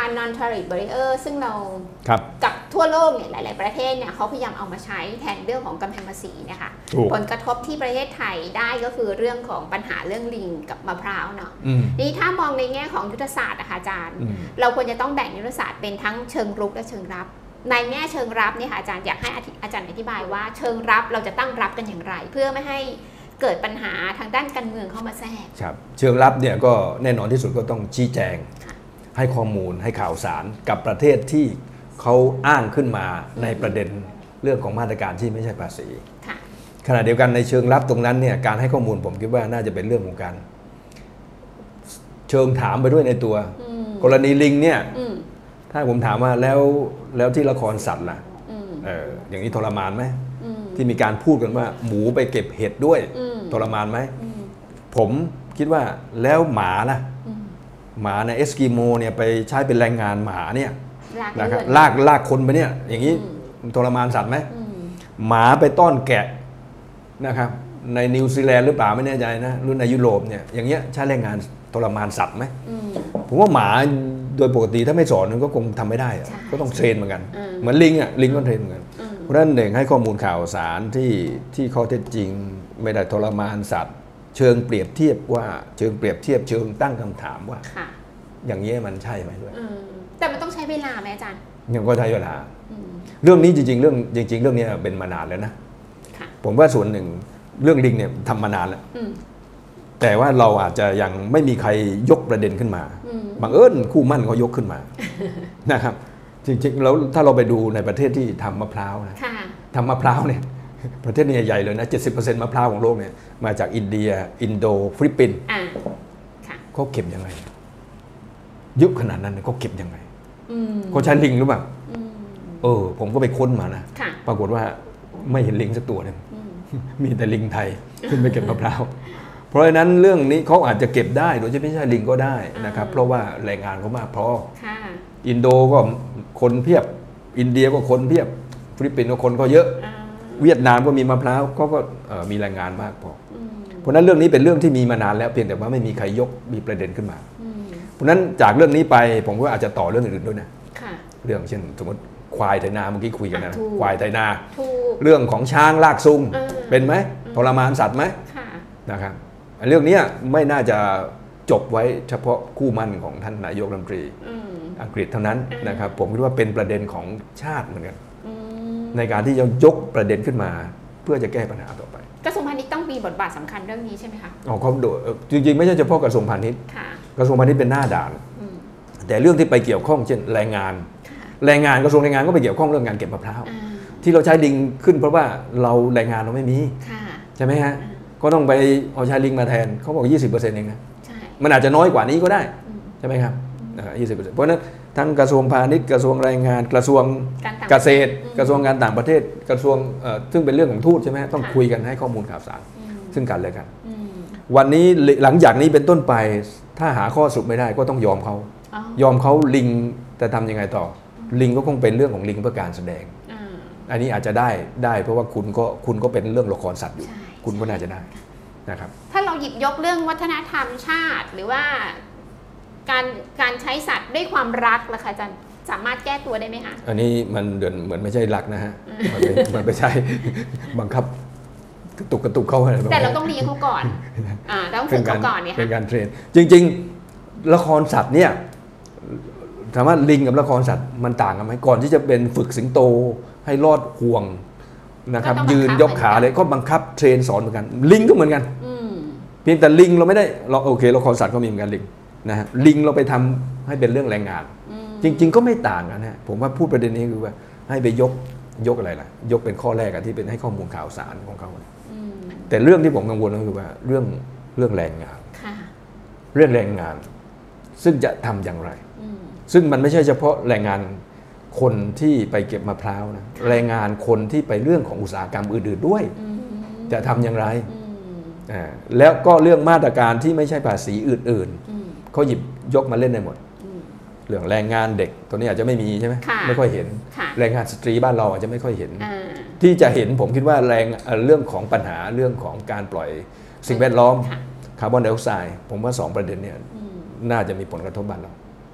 non tariff barrier ซึ่งเราครับกับทั่วโลกเนี่ยหลายๆประเทศเนี่ยเขาพยายามเอามาใช้แทนเรื่องของกำแพงภาษีนะคะถูกผลกระทบที่ประเทศไทยได้ก็คือเรื่องของปัญหาเรื่องลิงกับมะพร้าวเนาะ นี่ถ้ามองในแง่ของยุทธศาสตร์นะคะอาจารย์ เราควรจะต้องแบ่งยุทธศาสตร์เป็นทั้งเชิงรุกและเชิงรับ ในแง่เชิงรับเนี่ยค่ะอาจารย์อยากให้อาจารย์อธิบายว่าเชิงรับเราจะตั้งรับกันอย่างไร เพื่อไม่ให้เกิดปัญหาทางด้านการเมืองเข้ามาแทรกครับเชิงรับเนี่ยก็แน่นอนที่สุดก็ต้องชี้แจงให้ข้อมูลให้ข่าวสารกับประเทศที่เขาอ้างขึ้นมาในประเด็นเรื่องของมาตรการที่ไม่ใช่ภาษีขณะเดียวกันในเชิงรับตรงนั้นเนี่ยการให้ข้อมูลผมคิดว่าน่าจะเป็นเรื่องของการเชิงถามไปด้วยในตัวกรณีลิงเนี่ยถ้าผมถามว่าแล้วที่ละครสัตว์ล่ะอย่างนี้ทรมานไหมที่มีการพูดกันว่าหมูไปเก็บเห็ดด้วยทรมานไหมผมคิดว่าแล้วหมาล่ะหมาในเอสกิโมเนี่ยไปใช้เป็นแรงงานหมาเนี่ยนะครับลากคนไปเนี่ยอย่างนี้ทรมานสัตว์ไหมหมาไปต้อนแกะนะครับในนิวซีแลนด์หรือเปล่าไม่แน่ใจนะหรือในยุโรปเนี่ยอย่างเงี้ยใช้แรงงานทรมานสัตว์ไหมผมว่าหมาโดยปกติถ้าไม่สอนมันก็คงทำไม่ได้ก็ต้องเทรนเหมือนกันเหมือนลิงอ่ะลิงก็เทรนเหมือนกันเพราะฉะนั้นหนึ่งให้ข้อมูลข่าวสารที่ข้อเท็จจริงไม่ได้ทรมานสัตว์เชิงเปรียบเทียบว่าเชิงเปรียบเทียบเชิงตั้งคำถามว่าอย่างนี้มันใช่ไหมด้วยแต่มันต้องใช้เวลาไหมอาจารย์ยังก็ใช้เวลาเรื่องนี้จริงๆเรื่องนี้เป็นมานานแล้วนะผมว่าส่วนหนึ่งเรื่องลิงเนี่ยทำมานานแล้วแต่ว่าเราอาจจะยังไม่มีใครยกประเด็นขึ้นมาบังเอิญคู่มั่นเขายกขึ้นมานะครับจริงๆแล้วถ้าเราไปดูในประเทศที่ทำมะพร้าวนะทำมะพร้าวเนี่ยประเทศนี้ใหญ่เลยนะ 70% มะพร้าวของโลกเนี่ยมาจากอินเดียอินโดฟิลิปปินส์เขาเก็บยังไงเยอะขนาดนั้นเขาเก็บยังไงเขาใช้ลิงหรือเปล่าผมก็ไปค้นมานะปรากฏว่าไม่เห็นลิงสักตัวนึงมีแต่ลิงไทยขึ้นไปเก็บมะพร้าวเพราะฉะนั้นเรื่องนี้เขาอาจจะเก็บได้โดยไม่ใช่ลิงก็ได้นะครับเพราะว่าแรงงานเขามากพออินโดก็คนเพียบอินเดียก็คนเพียบฟิลิปปินส์ก็คนก็เยอะเวียดนามก็มีมะพร้าวเขาก็มีแรงงานมากพอเพราะฉะนั้นเรื่องนี้เป็นเรื่องที่มีมานานแล้วเพียงแต่ว่าไม่มีใครยกมีประเด็นขึ้นมาเพราะฉะนั้นจากเรื่องนี้ไปผมก็อาจจะต่อเรื่องอื่นด้วยนะเรื่องเช่นสมมติควายไถนาเมื่อกี้คุยกันนะควายไถนาเรื่องของช้างลากซุงเป็นไหมทรมานสัตว์ไหมนะครับเรื่องนี้ไม่น่าจะจบไว้เฉพาะคู่มั่นของท่านนายกรัฐมนตรีอังกฤษเท่านั้นนะครับผมคิดว่าเป็นประเด็นของชาติเหมือนกันในการที่จะยกประเด็นขึ้นมาเพื่อจะแก้ปัญหาต่อไปกระทรวงพาณิชย์ต้องมีบทบาทสำคัญเรื่องนี้ใช่ไหมคะเขาโดยจริงๆไม่ใช่เฉพาะกระทรวงพาณิชย์กระทรวงพาณิชย์เป็นหน้าด่านแต่เรื่องที่ไปเกี่ยวข้องเช่นแรงงานกระทรวงแรงงานก็ไปเกี่ยวข้องเรื่องงานเก็บมะพร้าวที่เราใช้ลิงขึ้นเพราะว่าเราแรงงานเราไม่มีใช่ไหมฮะก็ต้องไปเอาใช้ลิงมาแทนเขาบอก 20% เองนะมันอาจจะน้อยกว่านี้ก็ได้ใช่ไหมครับ20%เพราะฉะนั้นทั้งกระทรวงพาณิชย์กระทรวงแรงงานกระทรวงเกษตรกระทรวงการต่างประเทศกระทรวงซึ่งเป็นเรื่องของทูตใช่ไหมต้องคุยกันให้ข้อมูลข่าวสารซึ่งกันและกันวันนี้หลังจากนี้เป็นต้นไปถ้าหาข้อสรุปไม่ได้ก็ต้องยอมเขาลิงจะทำยังไงต่อลิงก็คงเป็นเรื่องของลิงเพื่อการแสดงอันนี้อาจจะได้เพราะว่าคุณก็เป็นเรื่องละครสัตว์อยู่คุณก็น่าจะได้นะครับถ้าเราหยิบยกเรื่องวัฒนธรรมชาติหรือว่าการใช้สัตว์ด้วยความรักล่ะคะอาจารย์สามารถแก้ตัวได้ไหมคะอันนี้มันเหมือนไม่ใช่รักนะฮะมันไม่ใช่บังคับกระตุกเขาอะไรแต่เราต้องเลี้ยงเขาก่อนต้องฝึกเขาก่อนเนี่ยเป็นการเทรนจริงๆละครสัตว์เนี่ยถามว่าลิงกับละครสัตว์มันต่างกันไหมก่อนที่จะเป็นฝึกสิงโตให้รอดห่วงนะครับยืนยกขาเลยก็บังคับเทรนสอนเหมือนกันลิงก็เหมือนกันเพียงแต่ลิงเราไม่ได้เราโอเคละครสัตว์ก็มีเหมือนกันลิงนะฮะลิงเราไปทำให้เป็นเรื่องแรงงานจริงๆก็ไม่ต่างกันนะผมว่าพูดประเด็นนี้คือว่าให้ไปยกอะไรล่ะยกเป็นข้อแรกที่เป็นให้ข้อมูลข่าวสารของเขาแต่เรื่องที่ผมกังวลก็คือว่าเรื่องแรงงานเรื่องแรงงานซึ่งจะทำอย่างไรซึ่งมันไม่ใช่เฉพาะแรงงานคนที่ไปเก็บมะพร้าวนะแรงงานคนที่ไปเรื่องของอุตสาหกรรมอื่นๆด้วยจะทำอย่างไรแล้วก็เรื่องมาตรการที่ไม่ใช่ภาษีอื่นๆเขาหยิบยกมาเล่นได้หมดเรื่องแรงงานเด็กตัวนี้อาจจะไม่มีใช่ไหมไม่ค่อยเห็นแรงงานสตรีบ้านเราอาจจะไม่ค่อยเห็นที่จะเห็นผมคิดว่าเรื่องของปัญหาเรื่องของการปล่อยสิ่งแวดล้อมคาร์บอนไดออกไซด์ผมว่า2ประเด็นเนี่ยน่าจะมีผลกระทบบ้านเรา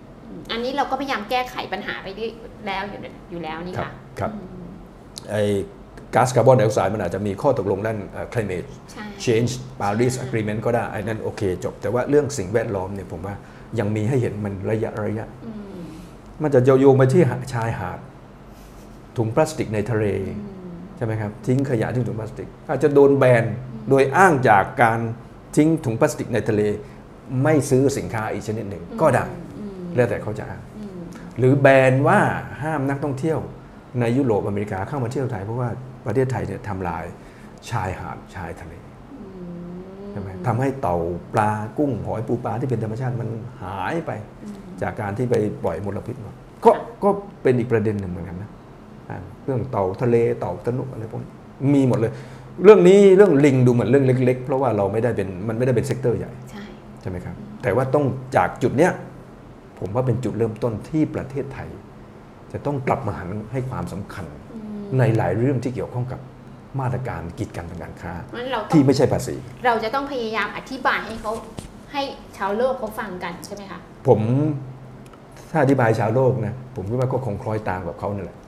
อันนี้เราก็พยายามแก้ไขปัญหาไปแล้วอยู่แล้วนี่ค่ะครับไอ้ก๊าซคาร์บอนไดออกไซด์มันอาจจะมีข้อตกลงด้าน climate change Paris Agreement ก็ได้ไอ้นั่นโอเคจบแต่ว่าเรื่องสิ่งแวดล้อมเนี่ยผมว่ายังมีให้เห็นมันระยะมันจะโยงไปที่ชายหาดถุงพลาสติกในทะเลใช่ไหมครับทิ้งขยะทิ้งถุงพลาสติกอาจจะโดนแบนโดยอ้างจากการทิ้งถุงพลาสติกในทะเลไม่ซื้อสินค้าอีกชนิดหนึ่งก็ได้แล้วแต่เขาจะอ้างหรือแบนว่าห้ามนักท่องเที่ยวในยุโรปอเมริกาเข้ามาเที่ยวไทยเพราะว่าประเทศไทยเนี่ยทำลายชายหาดชายทะเลใช่ไหมทำให้เต่าปลากุ้งหอยปูปลาที่เป็นธรรมชาติมันหายไปจากการที่ไปปล่อยมลพิษมาก็เป็นอีกประเด็นหนึ่งเหมือนกันนะเรื่องเต่าทะเลเต่าตะนุอะไรพวกนี้มีหมดเลยเรื่องนี้เรื่องลิงดูเหมือนเรื่องเล็กๆเพราะว่าเราไม่ได้เป็นเซกเตอร์ใหญ่ใช่ไหมครับแต่ว่าต้องจากจุดเนี้ยผมว่าเป็นจุดเริ่มต้นที่ประเทศไทยจะต้องกลับมาหันให้ความสำคัญในหลายเรื่องที่เกี่ยวข้องกับมาตรการกีดกันทางการค้าที่ไม่ใช่ภาษีเราจะต้องพยายามอธิบายให้ชาวโลกเขาฟังกันใช่ไหมคะผมถ้าอธิบายชาวโลกนะผมคิดว่าก็คงคล้อยตามกับเขานั่นแหละ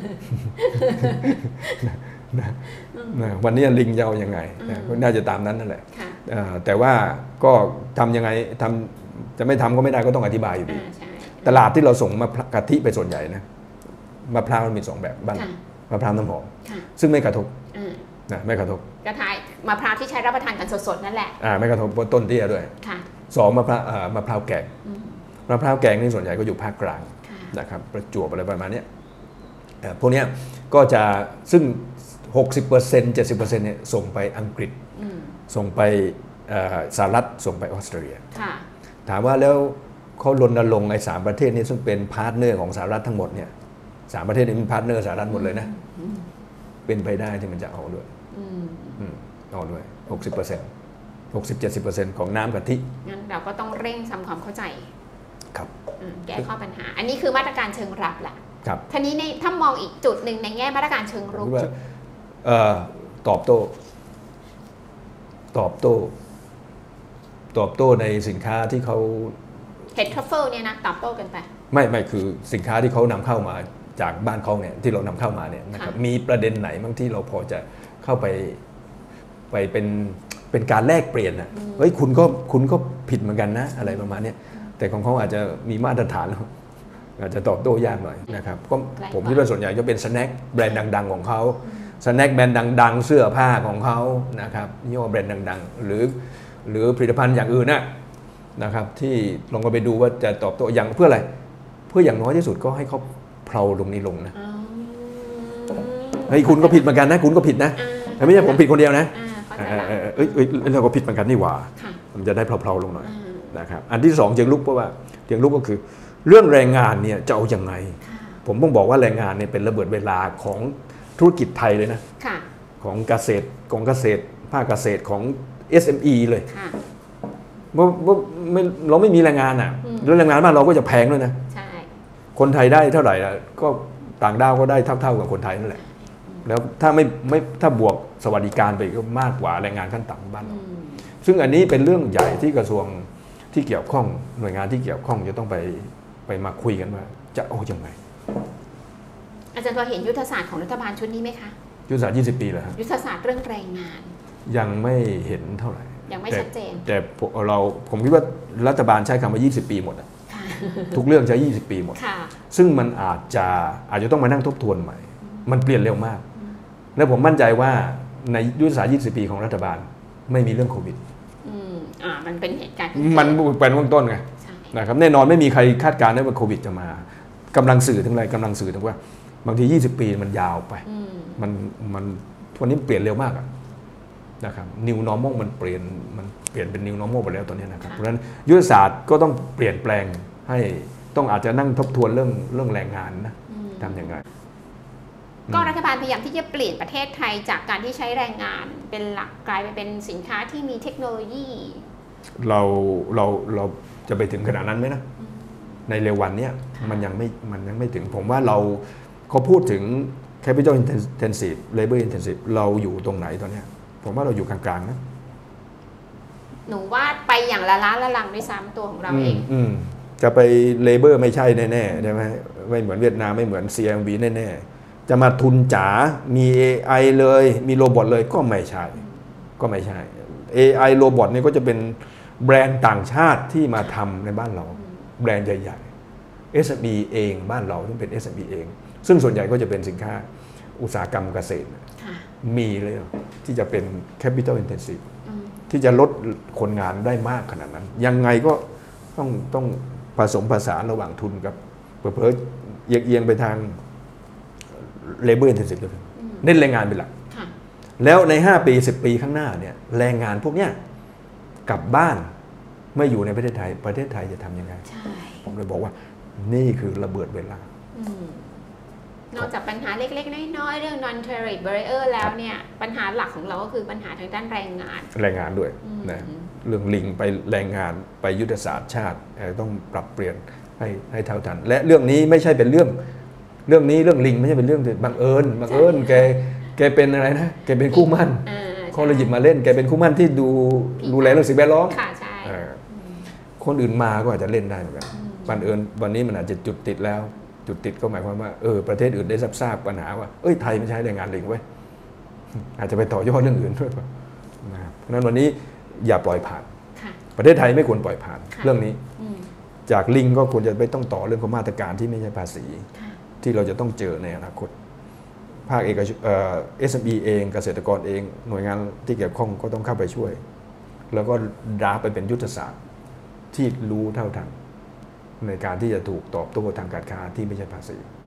วันนี้ลิงจะเอายังไงก็น่าจะตามนั้นนั่นแหละแต่ว่าก็ทำยังไงจะไม่ทำก็ไม่ได้ก็ต้องอธิบายอยู่ดีตลาดที่เราส่งมากะทิไปส่วนใหญ่นะมะพร้าวมันมี2แบบบ้านมะพร้าวน้ำหอมซึ่งไม่กระทบนะไม่กระทบกระทายมะพร้าวที่ใช้รับประทานกันสดๆนั่นแหละไม่กระทบต้นเตี้ยด้วย2มะพร้าวแกงมะพร้าวแกงนี่ส่วนใหญ่ก็อยู่ภาคกลางนะครับประจวบอะไรประมาณนี้พวกนี้ก็จะซึ่ง 60% 70% เนี่ยส่งไปอังกฤษส่งไปสหรัฐส่งไปออสเตรเลียถามว่าแล้วเขารณรงค์ไอ้3ประเทศนี้ซึ่งเป็นพาร์ทเนอร์ของสหรัฐทั้งหมดเนี่ย3ประเทศนี้เป็นพาร์ทเนอร์สหรัฐหมดเลยนะเป็นไปได้ที่มันจะเอาด้วยเอาด้วย 60% ของน้ำกะทิงั้นเราก็ต้องเร่งทำความเข้าใจครับแก้ข้อปัญหาอันนี้คือมาตรการเชิงรับแหละครับทีนี้ถ้ามองอีกจุดหนึ่งในแง่มาตรการเชิงรุกตอบโต้ในสินค้าที่เขาเห็ดทรัฟเฟิลเนี่ยนะตอบโต้กันไปไม่คือสินค้าที่เขานำเข้ามาจากบ้านเขาเนี่ยที่เรานำเข้ามาเนี่ยนะครับมีประเด็นไหนบ้างที่เราพอจะเข้าไปเป็นการแลกเปลี่ยนนะเฮ้ยคุณก็ผิดเหมือนกันนะอะไรประมาณนี้แต่ของเขาอาจจะมีมาตรฐานอาจจะตอบโต้ยากหน่อยนะครับก็ผมคิดว่าส่วนใหญ่จะเป็นสแน็คแบรนด์ดังๆของเขาสแน็คแบรนด์ดังๆเสื้อผ้าของเขานะครับยี่ห้อแบรนด์ดังๆหรือผลิตภัณฑ์อย่างอื่นนะครับที่ลองไปดูว่าจะตอบโต้อย่างเพื่ออะไรเพื่ออย่างน้อยที่สุดก็ให้เขาเพลาตรงนี้ลงนะเฮ้ยคุณก็ผิดเหมือนกันนะคุณก็ผิดนะไม่ใช่ผมผิดคนเดียวนะเราก็ผิดเหมือนกันนี่หว่ามันจะได้เพลาๆลงหน่อยนะครับอันที่2เชิงลุกเพราะว่าเชิงลุกก็คือเรื่องแรงงานเนี่ยจะเอาอย่างไงผมต้องบอกว่าแรงงานเนี่ยเป็นระเบิดเวลาของธุรกิจไทยเลยนะของเกษตรภาคเกษตรของ SME เลยเราไม่มีแรงงานแล้วแรงงานบ้านเราก็จะแพงด้วยนะคนไทยได้เท่าไหร่ก็ต่างด้าวก็ได้เท่ากับคนไทยนั่นแหละแล้วถ้าบวกสวัสดิการไปก็มากกว่าแรงงานขั้นต่ำบ้านเราซึ่งอันนี้เป็นเรื่องใหญ่ที่กระทรวงที่เกี่ยวข้องหน่วยงานที่เกี่ยวข้องจะต้องไปมาคุยกันว่าจะเอาอย่างไรอาจารย์พอเห็นยุทธศาสตร์ของรัฐบาลชุดนี้ไหมคะยุทธศาสตร์20 ปีแล้วครับยุทธศาสตร์เรื่องแรงงานยังไม่เห็นเท่าไหร่ยังไม่ชัดเจนแต่ผมคิดว่ารัฐบาลใช้คำว่า20 ปีหมดทุกเรื่องใช้20 ปีหมดซึ่งมันอาจจะต้องมานั่งทบทวนใหม่มันเปลี่ยนเร็วมากและผมมั่นใจว่าในยุทธศาสตร์20 ปีของรัฐบาลไม่มีเรื่องโควิดมันเป็นเหตุการณ์มันเป็นเบื้องต้นไงนะครับแน่นอนไม่มีใครคาดการณ์ได้ว่าโควิดจะมากำลังสื่อถึงอะไรกำลังสื่อถึงว่าบางที20 ปีมันยาวไปมันวันนี้เปลี่ยนเร็วมากนะครับ New Normal มันเปลี่ยนเป็น New Normal ไปแล้วตอนนี้นะครับเพราะฉะนั้นยุทธศาสตร์ก็ต้องเปลี่ยนแปลงให้ต้องอาจจะนั่งทบทวนเรื่องแรงงานนะทำยังไงก็รัฐบาลพยายามที่จะเปลี่ยนประเทศไทยจากการที่ใช้แรงงานเป็นหลักกลายไปเป็นสินค้าที่มีเทคโนโลยีเราจะไปถึงขนาดนั้นไหมนะในเร็ววันนี้มันยังไม่ถึงผมว่าเขาพูดถึง capital intensive labor intensive เราอยู่ตรงไหนตอนนี้ผมว่าเราอยู่กลางๆนะหนูว่าไปอย่างละล้าละลังด้วยซ้ำตัวของเราเองจะไปเลเบอร์ไม่ใช่แน่ๆใช่ไหมไม่เหมือนเวียดนามไม่เหมือน CMV แน่ๆจะมาทุนจ๋ามี AI เลยมีโรบอทเลยก็ไม่ใช่ AI โรบอทนี่ก็จะเป็นแบรนด์ต่างชาติที่มาทำในบ้านเราแบรนด์ใหญ่ๆ SME เองบ้านเราต้องเป็น SME เองซึ่งส่วนใหญ่ก็จะเป็นสินค้าอุตสาหกรรมเกษตรมีเลยที่จะเป็น capital intensive ที่จะลดคนงานได้มากขนาดนั้นยังไงก็ต้องผสมผสานระหว่างทุนกับเผลอๆเอียงไปทาง labor intensive เน้นแรงงานเป็นหลักแล้วใน5ปี10ปีข้างหน้าเนี่ยแรงงานพวกเนี้ยกลับบ้านไม่อยู่ในประเทศไทยจะทำยังไงผมเลยบอกว่านี่คือระเบิดเวลานอกจากปัญหาเล็กๆน้อยๆเรื่อง non tariff barrier แล้วเนี่ยปัญหาหลักของเราก็คือปัญหาทางด้านแรงงานด้วยนะเรื่องลิงไปแรงงานไปยุทธศาสตร์ชาติต้องปรับเปลี่ยนให้เท่าทันและเรื่องนี้ไม่ใช่เป็นเรื่องลิงไม่ใช่เป็นเรื่องบังเอิญแกเป็นอะไรนะแกเป็นคู่มั่นเขาเลยหยิบมาเล่นแกเป็นคู่มั่นที่ดูแลเรื่องสิ่งแวดล้อมคนอื่นมาก็อาจจะเล่นได้เหมือนกันบังเอิญวันนี้มันอาจจะจุดติดแล้วจุดติดก็หมายความว่าประเทศอื่นได้ทราบปัญหาว่าไทยไม่ใช้แรงงานลิงไว้อาจจะไปต่อยอดเรื่องอื่นด้วยเพราะนั้นวันนี้อย่าปล่อยผ่านประเทศไทยไม่ควรปล่อยผ่านเรื่องนี้จากลิงก็ควรจะไม่ต้องต่อเรื่องของมาตรการที่ไม่ใช่ภาษีที่เราจะต้องเจอในอนาคตภาคเอกชนSME เองเกษตรกรเองหน่วยงานที่เกี่ยวข้องก็ต้องเข้าไปช่วยแล้วก็ดราฟไปเป็นยุทธศาสตร์ที่รู้เท่าทันในการที่จะถูกตอบโต้ทางการค้าที่ไม่ใช่ภาษี